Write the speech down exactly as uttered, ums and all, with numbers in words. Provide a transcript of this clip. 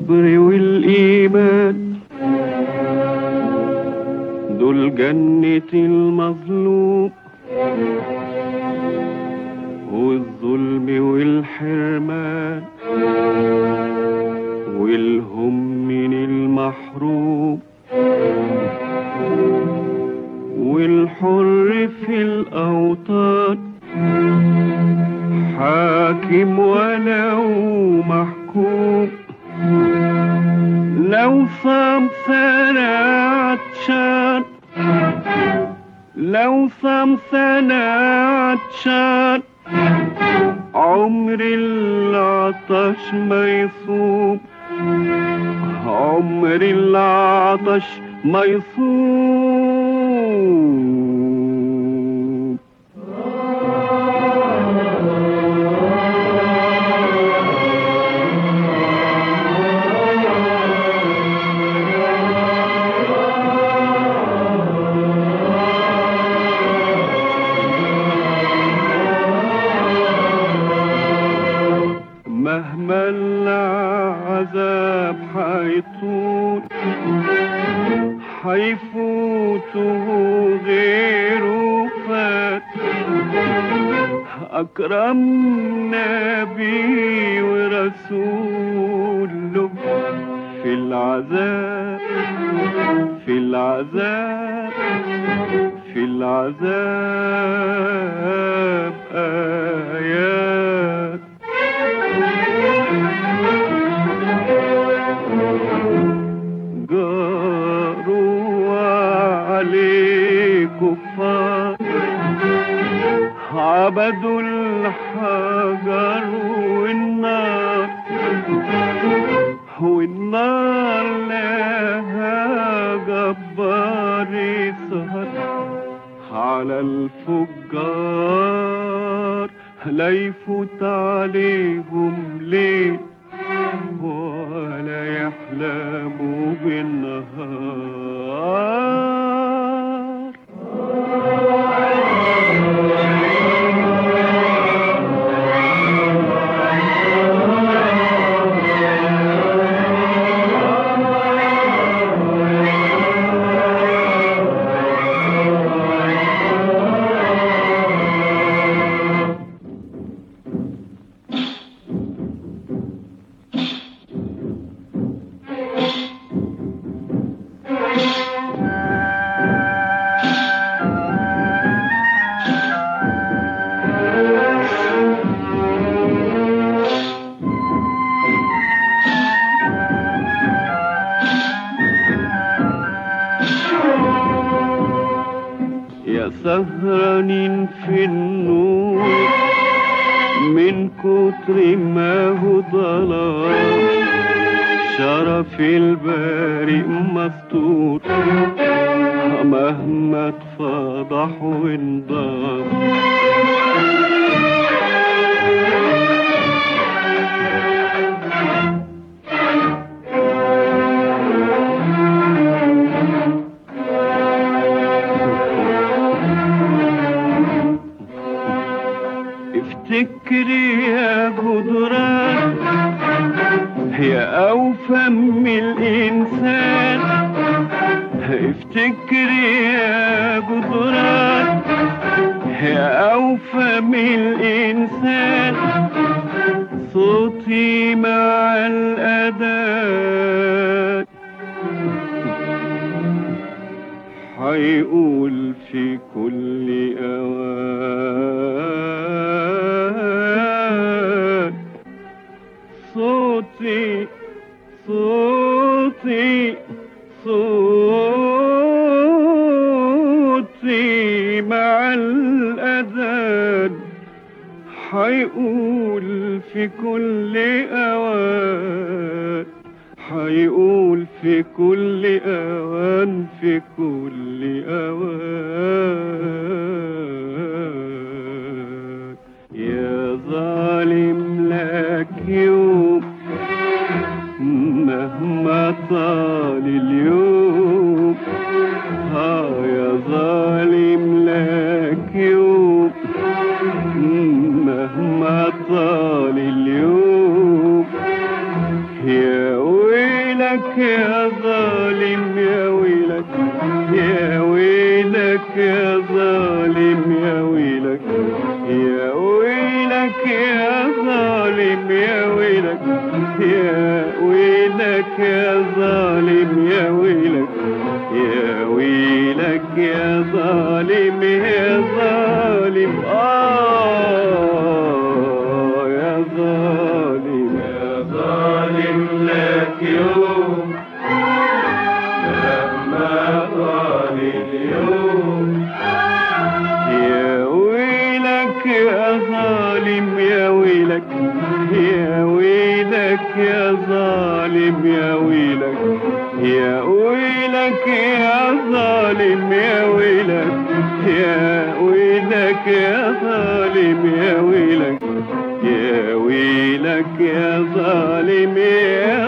الصبر والإيمان دول جنة المظلوم، والظلم والحرمان والهم من المحروم، والحر في الأوطان حاكم ولو محكوم. لو صام سنة عطشان، لو صام سنة عطشان، عمر العطش ما يصوم، عمر العطش ما يصوم. مهما العذاب حيطول حيفوته غيره فات، أكرم نبي ورسول له في العذاب، في العذاب، في العذاب آيات. جاروا عليه كفار عبدوا الحجر والنار، والنار لها جبار يسهر على الفجار، لا يفوت عليهم ليل ولا يحلموا بالنهار. سهرانين في النور من كتر ما هو ضلال، شرف البارئ مستور مهما اتفضح وانضاف. افتكري يا جدران يا أوفى من الإنسان، افتكري يا جدران يا أوفى من الإنسان، صوتي مع الأذان حيقول في كل أوان، صوتي صوتي صوتي مع الأذان حيقول في كل أوان، حيقول في كل أوان، في كل أوان. يا ظالم لك يوم مهما طال اليوم، ها يا ظالم لك يوم مهما طال اليوم، يا ويل يا ظالم يا ويلك يا ويلك يا ظالم يا ويلك يا ويلك يا ظالم يا ويلك يا ويلك يا ظالم يا ويلك يا ويلك يا ظالم يا ظالم آه يا ظالم يا ظالم لك يوم لما طال اليوم يا ويلك يا ظالم يا ويلك يا ويلك يا ظالم يا ويلك يا ويلك يا ظالم يا ويلك يا ويلك يا ظالم يا ويلك يا ويلك يا ظالم يا